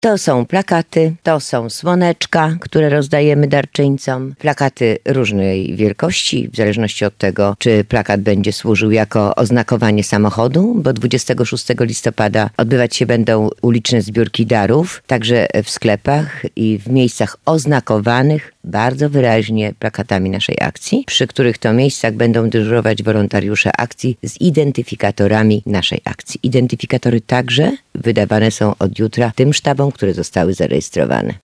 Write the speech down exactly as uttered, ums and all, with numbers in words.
To są plakaty, to są słoneczka, które rozdajemy darczyńcom. Plakaty różnej wielkości, w zależności od tego, czy plakat będzie służył jako oznakowanie samochodu, bo dwudziestego szóstego listopada odbywać się będą uliczne zbiórki darów, także w sklepach i w miejscach oznakowanych bardzo wyraźnie plakatami naszej akcji, przy których to miejscach będą dyżurować wolontariusze akcji z identyfikatorami naszej akcji. Identyfikatory także wydawane są od jutra tym sztabom, które zostały zarejestrowane.